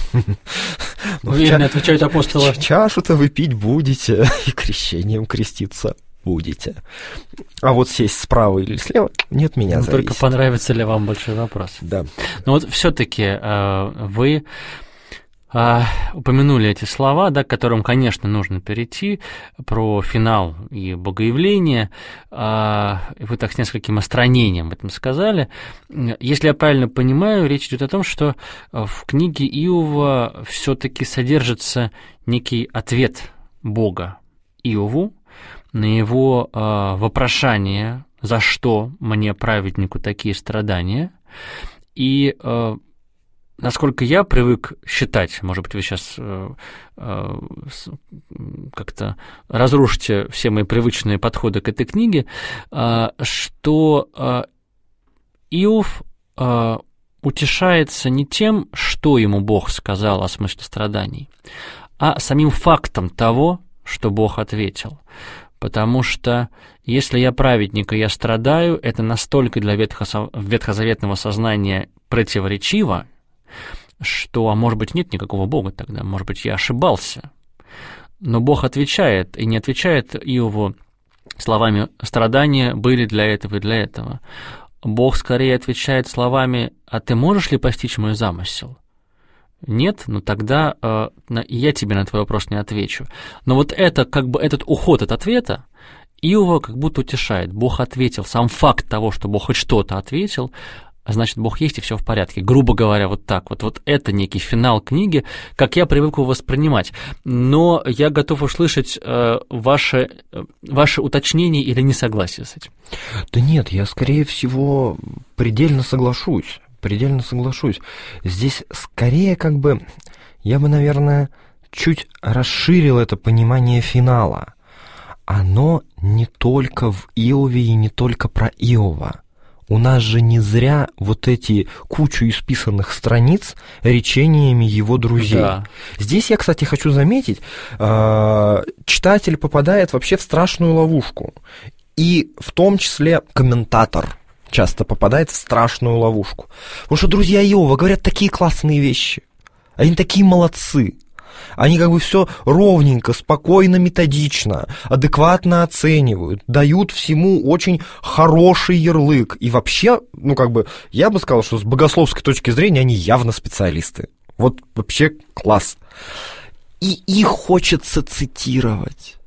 Уверенно отвечают апостолы. Чашу-то вы пить будете, и крещением креститься будете. А вот сесть справа или слева не от меня зависит. Только понравится ли вам большой вопрос. Да. Но вот все-таки вы упомянули эти слова, да, к которым, конечно, нужно перейти, про финал и Богоявление. Вы так с нескольким остранением об этом сказали. Если я правильно понимаю, речь идет о том, что в книге Иова все-таки содержится некий ответ Бога Иову на его вопрошание, за что мне, праведнику, такие страдания. И насколько я привык считать, может быть, вы сейчас как-то разрушите все мои привычные подходы к этой книге, что Иов утешается не тем, что ему Бог сказал о смысле страданий, а самим фактом того, что Бог ответил. Потому что если я праведник и я страдаю, это настолько для ветхозаветного сознания противоречиво, что, может быть, нет никакого Бога тогда, может быть, я ошибался. Но Бог отвечает, и не отвечает Иову словами «страдания были для этого и для этого». Бог скорее отвечает словами «а ты можешь ли постичь мой замысел?» Нет, ну тогда я тебе на твой вопрос не отвечу. Но вот это, как бы этот уход от ответа Иова как будто утешает. Бог ответил. Сам факт того, что Бог хоть что-то ответил, значит, Бог есть, и все в порядке. Грубо говоря, вот так. Вот это некий финал книги, как я привык его воспринимать. Но я готов услышать ваше уточнение или несогласие с этим. Да нет, я, скорее всего, предельно соглашусь. Здесь скорее я бы, наверное, чуть расширил это понимание финала. Оно не только в Иове и не только про Иова. У нас же не зря вот эти кучу исписанных страниц речениями его друзей. Да. Здесь я, кстати, хочу заметить, читатель попадает вообще в страшную ловушку. И в том числе комментатор часто попадает в страшную ловушку. Потому что друзья Иова говорят такие классные вещи. Они такие молодцы. Они все ровненько, спокойно, методично, адекватно оценивают, дают всему очень хороший ярлык. И вообще, я бы сказал, что с богословской точки зрения они явно специалисты. Вот вообще класс. И их хочется цитировать.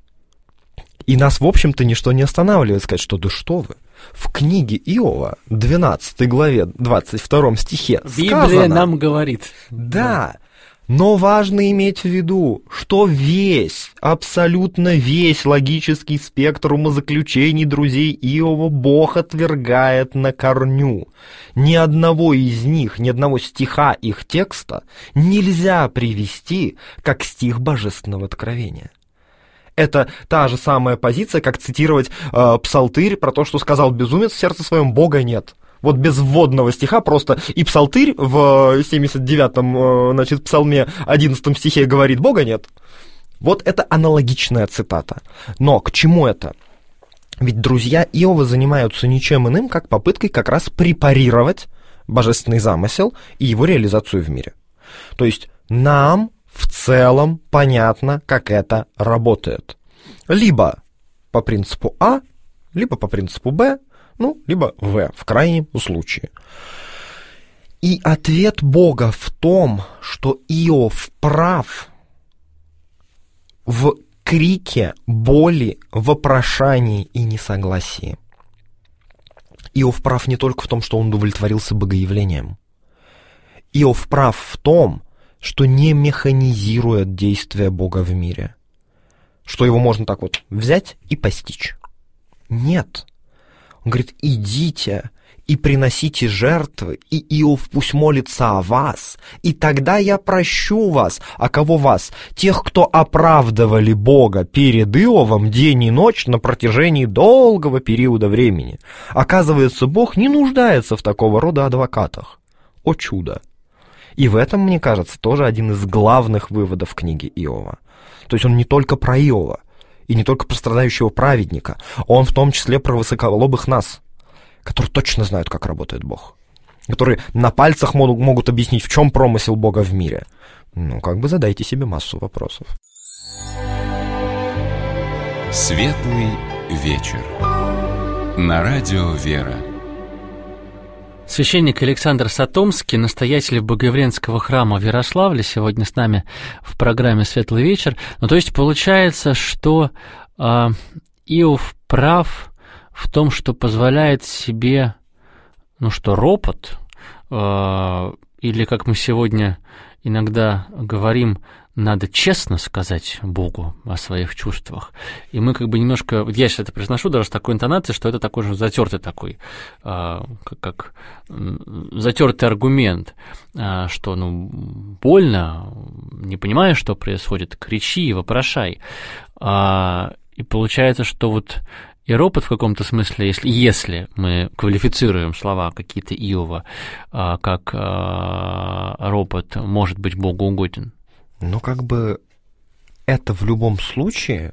И нас, в общем-то, ничто не останавливает сказать, что да что вы. В книге Иова, 12 главе, 22 стихе Библия сказано, нам говорит. Да. Но важно иметь в виду, что абсолютно весь логический спектр умозаключений друзей Иова Бог отвергает на корню. Ни одного из них, ни одного стиха их текста нельзя привести как стих божественного откровения. Это та же самая позиция, как цитировать псалтырь про то, что сказал безумец в сердце своем, Бога нет. Вот без вводного стиха просто и псалтырь в 79-м, псалме 11 стихе говорит «Бога нет». Вот это аналогичная цитата. Но к чему это? Ведь друзья Иова занимаются ничем иным, как попыткой как раз препарировать божественный замысел и его реализацию в мире. То есть нам в целом понятно, как это работает. Либо по принципу А, либо по принципу Б, либо В, в крайнем случае. И ответ Бога в том, что Иов прав в крике боли, вопрошании и несогласии. Иов прав не только в том, что он удовлетворился богоявлением. Иов прав в том, что не механизирует действия Бога в мире. Что его можно так взять и постичь. Нет. Он говорит, идите и приносите жертвы, и Иов пусть молится о вас, и тогда я прощу вас. А кого вас? Тех, кто оправдывали Бога перед Иовом день и ночь на протяжении долгого периода времени. Оказывается, Бог не нуждается в такого рода адвокатах. О чудо! И в этом, мне кажется, тоже один из главных выводов книги Иова. То есть он не только про Иова, и не только про страдающего праведника, он в том числе про высоколобых нас, которые точно знают, как работает Бог, которые на пальцах могут объяснить, в чем промысел Бога в мире. Задайте себе массу вопросов. Светлый вечер. На радио «Вера». Священник Александр Сатомский, настоятель Богоявленского храма в Ярославле, сегодня с нами в программе «Светлый вечер». То есть получается, что Иов прав в том, что позволяет себе, ропот, или, как мы сегодня иногда говорим, надо честно сказать Богу о своих чувствах. И мы немножко... Я сейчас это произношу даже с такой интонацией, что это такой же затертый такой, как затертый аргумент, что, больно, не понимаешь, что происходит, кричи и вопрошай. И получается, что и ропот в каком-то смысле, если мы квалифицируем слова какие-то Иова, как ропот может быть Богу угоден. Это в любом случае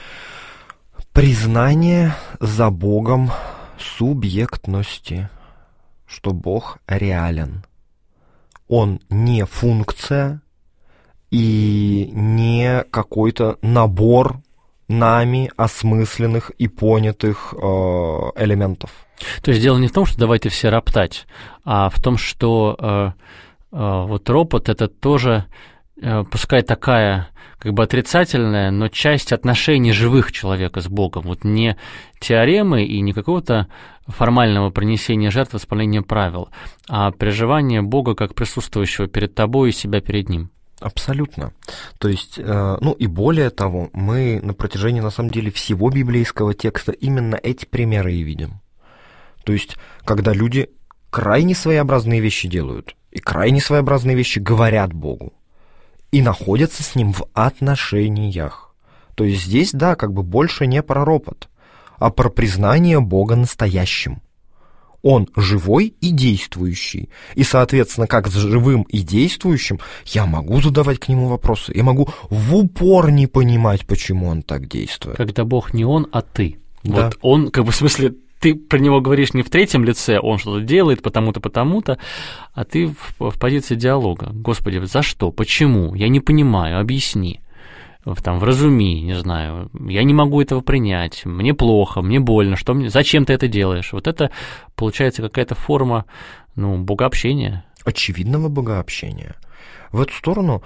признание за Богом субъектности, что Бог реален. Он не функция и не какой-то набор нами осмысленных и понятых элементов. То есть дело не в том, что давайте все роптать, а в том, что ропот — это тоже пускай такая как бы отрицательная, но часть отношений живых человека с Богом. Вот не теоремы и не какого-то формального принесения жертв, исполнения правил, а переживание Бога как присутствующего перед тобой и себя перед Ним. Абсолютно. То есть, и более того, мы на протяжении, на самом деле, всего библейского текста именно эти примеры и видим. То есть, когда люди крайне своеобразные вещи делают, и крайне своеобразные вещи говорят Богу, и находятся с Ним в отношениях. То есть здесь, да, как бы больше не про ропот, а про признание Бога настоящим. Он живой и действующий. И, соответственно, как с живым и действующим, я могу задавать к Нему вопросы. Я могу в упор не понимать, почему Он так действует. Когда Бог не Он, а ты. Да. Вот Он, как бы в смысле, ты про Него говоришь не в третьем лице, Он что-то делает потому-то, потому-то, а ты в позиции диалога. Господи, за что? Почему? Я не понимаю, объясни. Вразуми, не знаю, я не могу этого принять, мне плохо, мне больно, зачем ты это делаешь? Вот это, получается, какая-то форма, богообщения. Очевидного богообщения. В эту сторону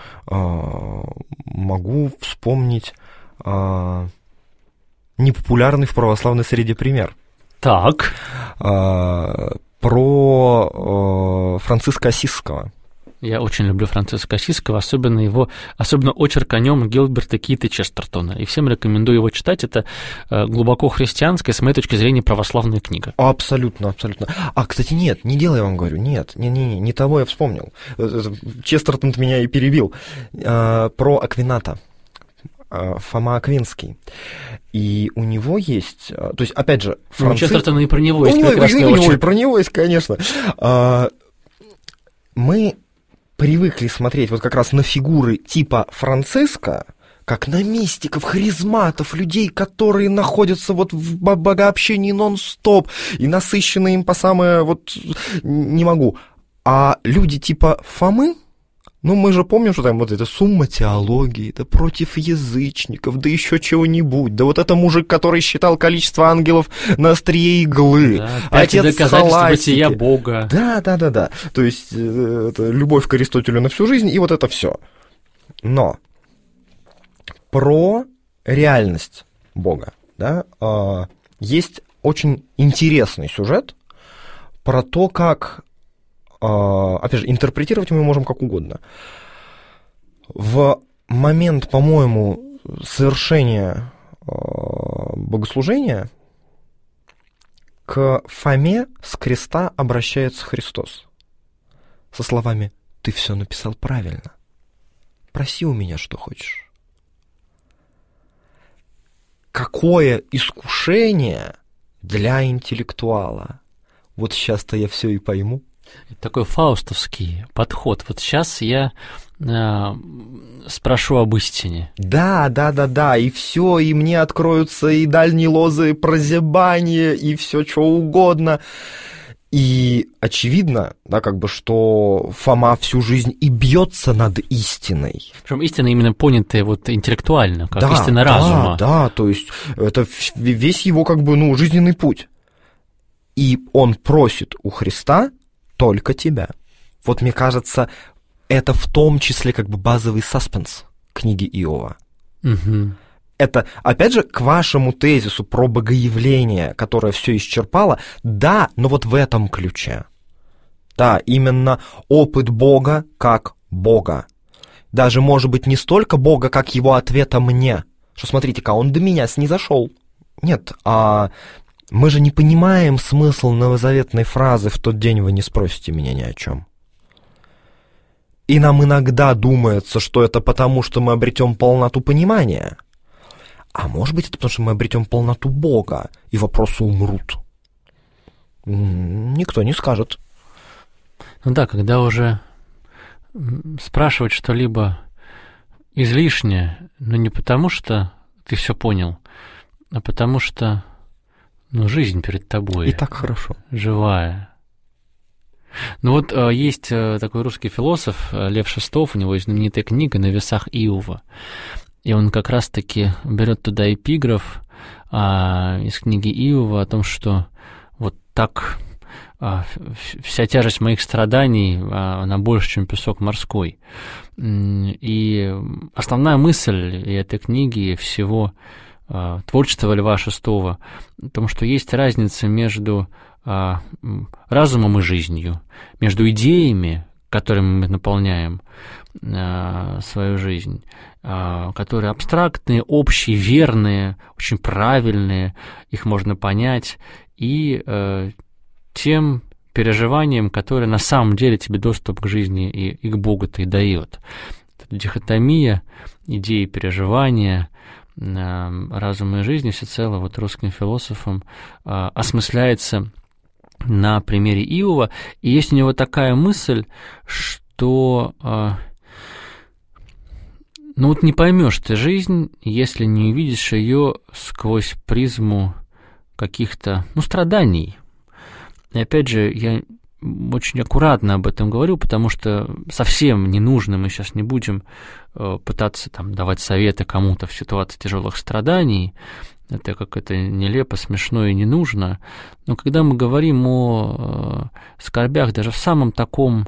могу вспомнить непопулярный в православной среде пример. Так. Про Франциска Осисского. Я очень люблю Франциска Осисского, особенно очерк о нем Гилберта Кита Честертона. И всем рекомендую его читать. Это глубоко христианская, с моей точки зрения, православная книга. Абсолютно, абсолютно. Кстати, нет, не дело, я вам говорю, не того я вспомнил. Честертон меня и перебил. Про Аквината. Фома Аквинский. И у него есть... То есть, опять же, У Честертона и про него есть прекрасный очерк. И про него есть, конечно. Мы привыкли смотреть вот как раз на фигуры типа Франциска, как на мистиков, харизматов, людей, которые находятся вот в богообщении нон-стоп и насыщены им по самое не могу. А люди типа Фомы, мы же помним, что там вот эта сумма теологии, да против язычников, да еще чего-нибудь, да вот это мужик, который считал количество ангелов на острие иглы, да, отец доказательства бытия Бога. Да. То есть это любовь к Аристотелю на всю жизнь, и вот это все. Но про реальность Бога, да, есть очень интересный сюжет про то, как опять же, интерпретировать мы можем как угодно. В момент, по-моему, совершения богослужения к Фоме с креста обращается Христос со словами: «Ты все написал правильно. Проси у меня, что хочешь». Какое искушение для интеллектуала. Вот сейчас-то я все и пойму. Такой фаустовский подход. Вот сейчас я спрошу об истине. Да, и все, и мне откроются и дальние лозы прозябания, и все что угодно. И очевидно, да, как бы, что Фома всю жизнь и бьется над истиной. Причем истина именно понятая вот интеллектуально, как истина разума. Да, то есть это весь его как бы, жизненный путь. И он просит у Христа только тебя. Вот мне кажется, это в том числе как бы базовый саспенс книги Иова. Угу. Это, опять же, к вашему тезису про богоявление, которое все исчерпало, да, но вот в этом ключе. Да, именно опыт Бога как Бога. Даже, может быть, не столько Бога, как его ответа мне. Что, смотрите-ка, он до меня снизошел. Нет, мы же не понимаем смысл новозаветной фразы «в тот день вы не спросите меня ни о чем». И нам иногда думается, что это потому, что мы обретем полноту понимания. А может быть, это потому, что мы обретем полноту Бога, и вопросы умрут. Никто не скажет. Да, когда уже спрашивать что-либо излишнее, но не потому, что ты все понял, а потому что жизнь перед тобой. И так хорошо. Живая. Есть такой русский философ Лев Шестов, у него есть знаменитая книга «На весах Иова». И он как раз-таки берет туда эпиграф из книги Иова о том, что вот так вся тяжесть моих страданий, она больше, чем песок морской. И основная мысль и этой книги, и всего творчества Льва VI, в том, что есть разница между разумом и жизнью, между идеями, которыми мы наполняем свою жизнь, которые абстрактные, общие, верные, очень правильные, их можно понять, и тем переживанием, которое на самом деле тебе доступ к жизни и к Богу-то и дает. Эта дихотомия идеи переживания, разума и жизни всецело вот русским философом осмысляется на примере Иова, и есть у него такая мысль, что не поймешь ты жизнь, если не увидишь ее сквозь призму каких-то страданий. И опять же, я очень аккуратно об этом говорю, потому что совсем не нужно, мы сейчас не будем пытаться давать советы кому-то в ситуации тяжелых страданий. Это как-то нелепо, смешно и не нужно. Но когда мы говорим о скорбях, даже в самом таком,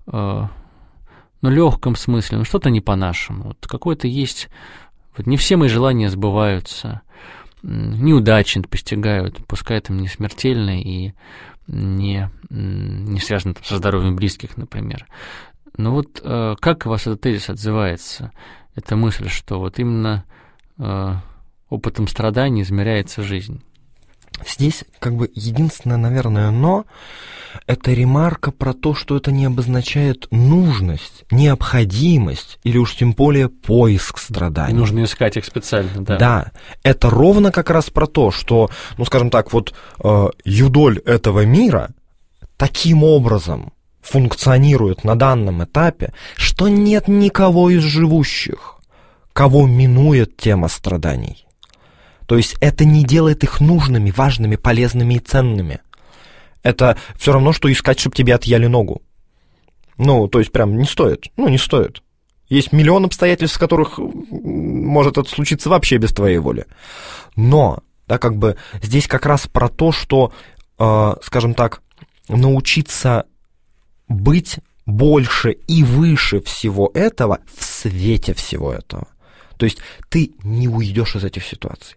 легком смысле, что-то не по-нашему, какое-то есть, не все мои желания сбываются, неудачи постигают, пускай это не смертельно и не связано со здоровьем близких, например. Но как у вас этот тезис отзывается? Эта мысль, что именно опытом страданий измеряется жизнь. Здесь единственное, наверное, но это ремарка про то, что это не обозначает нужность, необходимость или уж тем более поиск страданий. И нужно искать их специально, да. Да, это ровно как раз про то, что, скажем так, юдоль этого мира таким образом функционирует на данном этапе, что нет никого из живущих, кого минует тема страданий. То есть это не делает их нужными, важными, полезными и ценными. Это все равно, что искать, чтобы тебе отъяли ногу. То есть прям не стоит. Не стоит. Есть миллион обстоятельств, в которых может это случиться вообще без твоей воли. Но, здесь как раз про то, что, скажем так, научиться быть больше и выше всего этого в свете всего этого. То есть ты не уйдешь из этих ситуаций.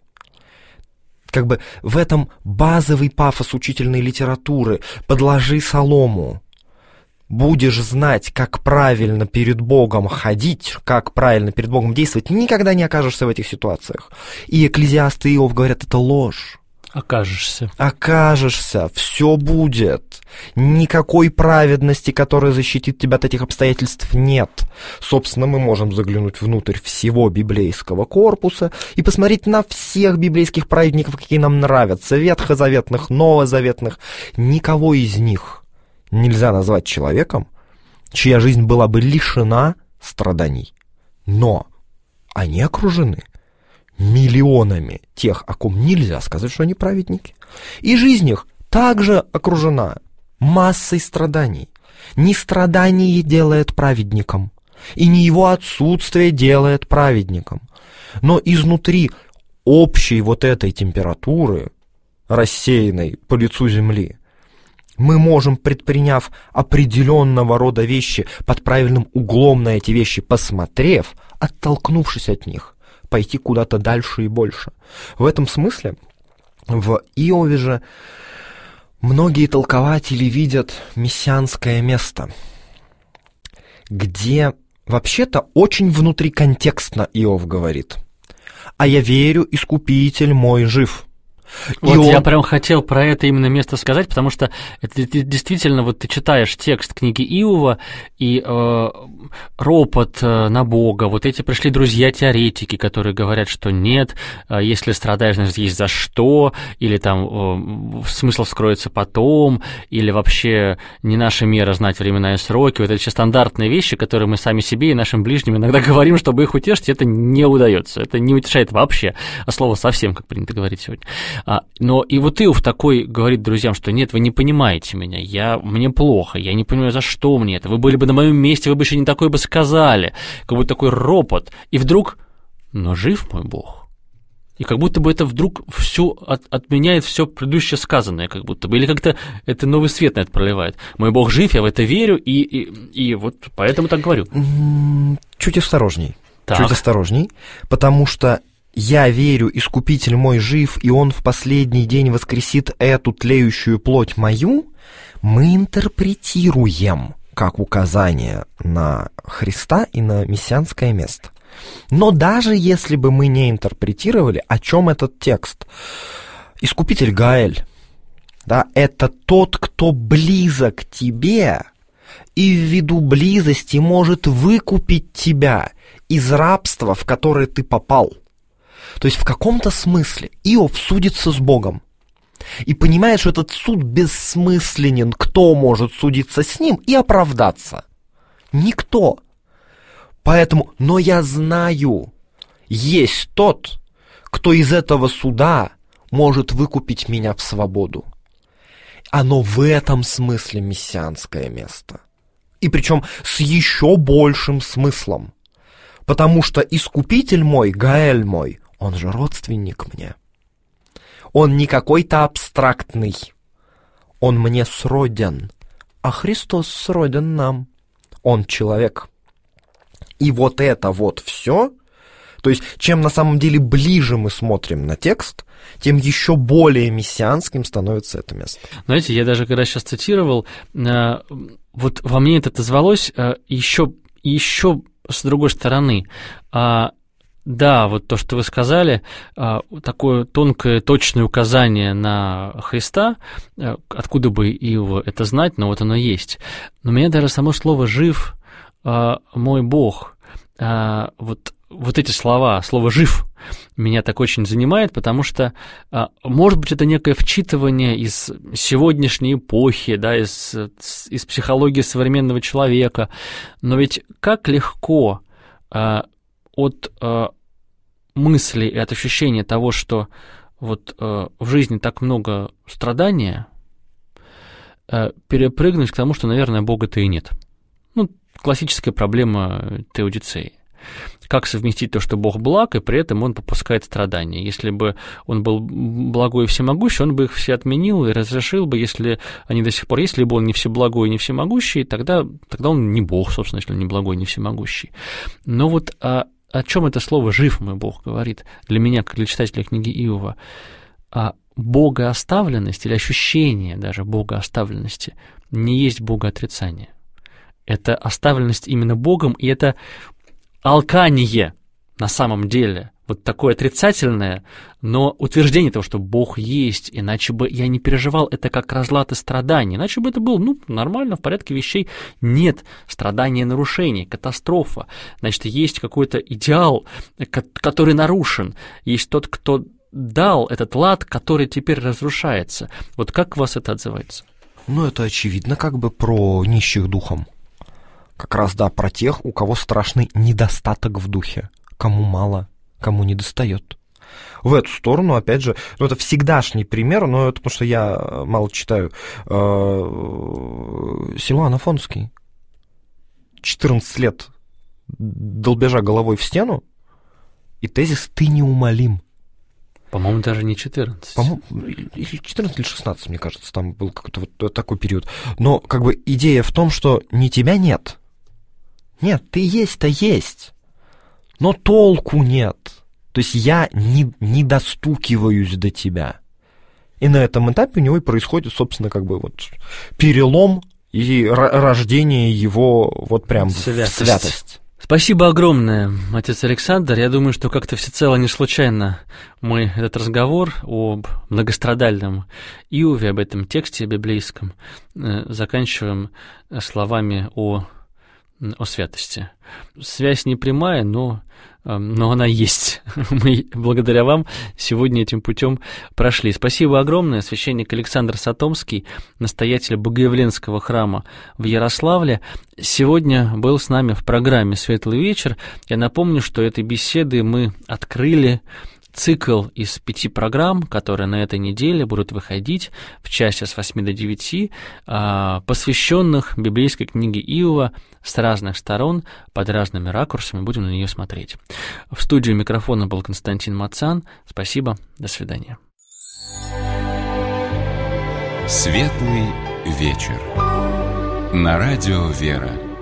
В этом базовый пафос учительной литературы. Подложи солому. Будешь знать, как правильно перед Богом ходить, как правильно перед Богом действовать, никогда не окажешься в этих ситуациях. И Экклезиаст и Иов говорят, это ложь. Окажешься, все будет. Никакой праведности, которая защитит тебя от этих обстоятельств, нет. Собственно, мы можем заглянуть внутрь всего библейского корпуса и посмотреть на всех библейских праведников, какие нам нравятся, ветхозаветных, новозаветных. Никого из них нельзя назвать человеком, чья жизнь была бы лишена страданий. Но они окружены миллионами тех, о ком нельзя сказать, что они праведники. И жизнь их также окружена массой страданий. Не страдание делает праведником, и не его отсутствие делает праведником. Но изнутри общей этой температуры, рассеянной по лицу земли, мы можем, предприняв определенного рода вещи, под правильным углом на эти вещи посмотрев, оттолкнувшись от них, пойти куда-то дальше и больше. В этом смысле в Иове же многие толкователи видят мессианское место, где вообще-то очень внутриконтекстно Иов говорит: «А я верю, Искупитель мой жив». Я прям хотел про это именно место сказать, потому что это действительно, ты читаешь текст книги Иова, и ропот на Бога, эти пришли друзья-теоретики, которые говорят, что нет, если страдаешь, значит, есть за что, или смысл вскроется потом, или вообще не наша мера знать времена и сроки. Это все стандартные вещи, которые мы сами себе и нашим ближним иногда говорим, чтобы их утешить, это не удается, это не утешает вообще, а слово совсем, как принято говорить сегодня. Но и Иов такой говорит друзьям, что нет, вы не понимаете меня, мне плохо, я не понимаю, за что мне это, вы были бы на моем месте, вы бы еще не такое бы сказали, как бы такой ропот, и вдруг, но жив мой Бог. И как будто бы это вдруг все отменяет все предыдущее сказанное, как будто бы. Или как-то это новый свет на это проливает. Мой Бог жив, я в это верю, и вот поэтому так говорю. Чуть осторожней. Так. Чуть осторожней, потому что я верю, Искупитель мой жив, и Он в последний день воскресит эту тлеющую плоть мою, мы интерпретируем как указание на Христа и на мессианское место. Но даже если бы мы не интерпретировали, о чем этот текст? Искупитель Гаэль, да, это тот, кто близок к тебе и ввиду близости может выкупить тебя из рабства, в которое ты попал. То есть в каком-то смысле Иов судится с Богом и понимает, что этот суд бессмысленен. Кто может судиться с ним и оправдаться? Никто. Поэтому, но я знаю, есть тот, кто из этого суда может выкупить меня в свободу. Оно в этом смысле мессианское место. И причем с еще большим смыслом. Потому что Искупитель мой, Гаэль мой, он же родственник мне. Он не какой-то абстрактный. Он мне сроден. А Христос сроден нам. Он человек. И вот это вот все, то есть чем на самом деле ближе мы смотрим на текст, тем еще более мессианским становится это место. Знаете, я даже когда сейчас цитировал, вот во мне это отозвалось еще с другой стороны. Да, вот то, что вы сказали, такое тонкое, точное указание на Христа, откуда бы Иова это знать, но вот оно есть. Но меня даже само слово «жив», «мой Бог», вот эти слова, слово «жив», меня так очень занимает, потому что, может быть, это некое вчитывание из сегодняшней эпохи, да, из психологии современного человека, но ведь как легко от мысли и от ощущения того, что вот в жизни так много страдания, перепрыгнуть к тому, что, наверное, Бога-то и нет. Ну, классическая проблема теодицеи. Как совместить то, что Бог благ, и при этом Он попускает страдания? Если бы Он был благой и всемогущий, Он бы их все отменил и разрешил бы, если они до сих пор есть, либо Он не всеблагой и не всемогущий, тогда Он не Бог, собственно, если Он не благой и не всемогущий. Но вот о чем это слово «жив» мой Бог говорит для меня, как для читателя книги Иова? Богооставленность или ощущение даже богооставленности не есть богоотрицание. Это оставленность именно Богом, и это алкание на самом деле. Вот такое отрицательное, но утверждение того, что Бог есть, иначе бы я не переживал это как разлад и страдания, иначе бы это было, нормально, в порядке вещей. Нет, страдания, нарушения, катастрофа. Значит, есть какой-то идеал, который нарушен. Есть тот, кто дал этот лад, который теперь разрушается. Вот как у вас это отзывается? Это очевидно как бы про нищих духом. Как раз, да, про тех, у кого страшный недостаток в духе. Кому мало, кому не достает. В эту сторону, опять же, это всегдашний пример, но это потому что я мало читаю. Силуан Афонский. 14 лет долбежа головой в стену, и тезис «ты неумолим». По-моему, даже не 14. По-моему, 14 или 16, мне кажется, там был какой-то вот такой период. Но как бы идея в том, что не тебя нет. Нет, ты есть-то есть, но толку нет. То есть я не достукиваюсь до тебя. И на этом этапе у него и происходит, собственно, как бы вот перелом и рождение его вот прям в святость. Спасибо огромное, отец Александр. Я думаю, что как-то всецело не случайно мы этот разговор об многострадальном Иове, об этом тексте библейском, заканчиваем словами о святости. Связь не прямая, но она есть. Мы благодаря вам сегодня этим путем прошли. Спасибо огромное. Священник Александр Сатомский, настоятель Богоявленского храма в Ярославле, сегодня был с нами в программе «Светлый вечер». Я напомню, что этой беседы мы открыли цикл из 5 программ, которые на этой неделе будут выходить в часе с 8 до 9, посвященных библейской книге Иова с разных сторон, под разными ракурсами, будем на нее смотреть. В студию микрофона был Константин Мацан. Спасибо, до свидания. Светлый вечер. На радио «Вера».